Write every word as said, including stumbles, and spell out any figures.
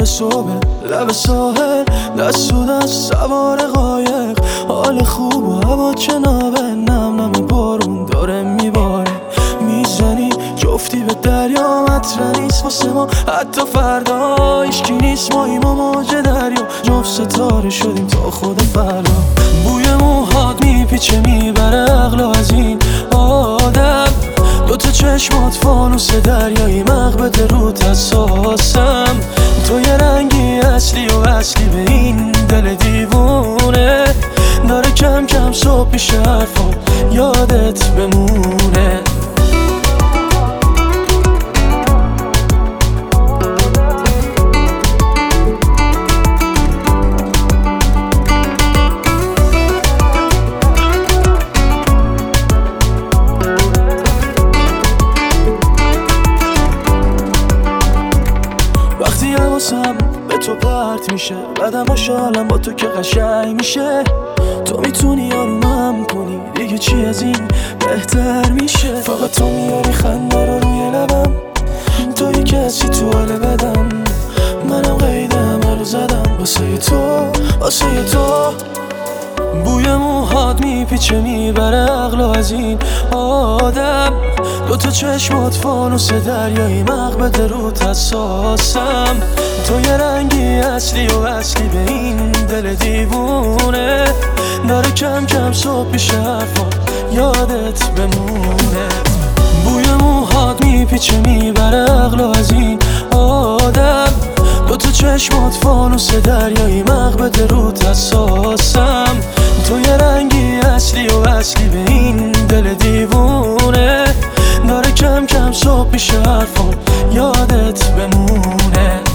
صبح لب ساحل، دست تو دست سوار قایق، حال خوب و هوا جنابه، نم نم بارون داره میباره، میزنی جفتی به دریا، مطرح نیست واسه ما حتی فردا، هیچکی نیست ماییم و موج دریا، جفت ستاره شدیم تا خود فردا. بوی موهات میپیچه میبره عقل از این آدم، دوتا چشمات فانوس دریایی، مغبت روت حساسم، تو یه رنگی اصلی و اصلی به این دل دیوونه، داره کم کم صبح میشه حرفا یادت بمونه. وقتی حواسم به تو پرت میشه، بعدم خوشحالم با تو که قشنگ میشه، تو میتونی آرومم کنی، دیگه چی از این بهتر میشه، فقط تو میاری خنده رو روی لبم، توی کسی تو حال بدم، منم قید همه رو زدم واسه تو واسه تو. بوی موهات میپیچه میبره عقل از این آدم، دوتا چشمات فانوس دریایی، مغبت روت حساسم، تو یه رنگی اصلی و اصلی به این دل دیوونه، داره کم کم صبح میشه حرفا یادت بمونه. بوی موهات میپیچه میبره عقل از این آدم، دوتا چشمات فانوس دریایی، مغبت روت حساسم، تو یه رنگی اصلی و اصلی به این دل دیوونه، داره کم کم صبح میشه حرفا یادت بمونه.